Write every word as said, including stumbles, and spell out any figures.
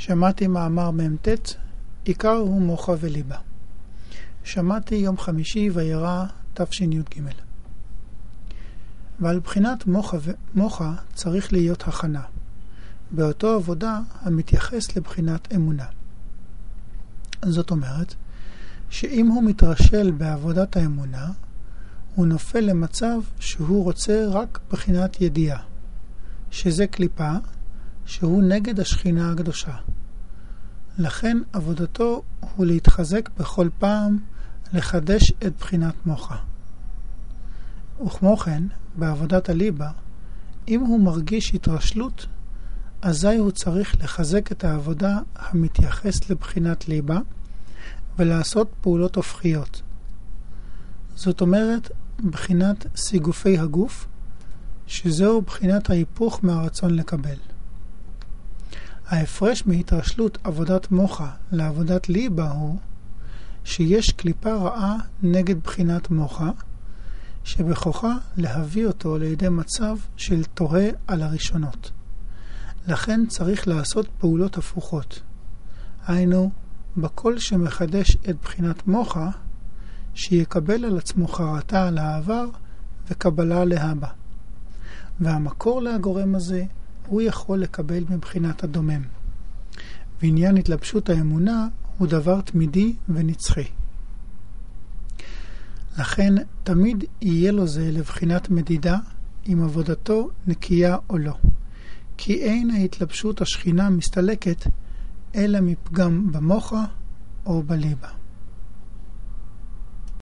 שמעתי מאמר ממתת, עיקר הוא מוחה וליבה. שמעתי יום חמישי וירא תשי"ג. ועל בחינת מוחה, ו... מוחה צריך להיות הכנה, באותו עבודה המתייחס לבחינת אמונה. זאת אומרת, שאם הוא מתרשל בעבודת האמונה, הוא נופל למצב שהוא רוצה רק בחינת ידיעה, שזה קליפה, שהוא נגד השכינה הקדושה. לכן עבודתו הוא להתחזק בכל פעם לחדש את בחינת מוחה. וכמו כן, בעבודת הליבה, אם הוא מרגיש התרשלות, אזי הוא צריך לחזק את העבודה המתייחס לבחינת ליבה, ולעשות פעולות הופכיות. זאת אומרת, בחינת סיגופי הגוף, שזהו בחינת ההיפוך מהרצון לקבל. ההפרש מהתרשלות עבודת מוחה לעבודת ליבה הוא שיש קליפה רעה נגד בחינת מוחה, שבכוחה להביא אותו לידי מצב של תוהה על הראשונות. לכן צריך לעשות פעולות הפוכות. היינו, בכל שמחדש את בחינת מוחה, שיקבל על עצמו חרטה על העבר וקבלה להבא. והמקור להגורם הזה הוא יכול לקבל מבחינת הדומם. ועניין התלבשות האמונה הוא דבר תמידי ונצחי. לכן תמיד יהיה לו זה לבחינת מדידה אם עבודתו נקייה או לא. כי אין ההתלבשות השכינה מסתלקת אלא מפגם במוחה או בליבה.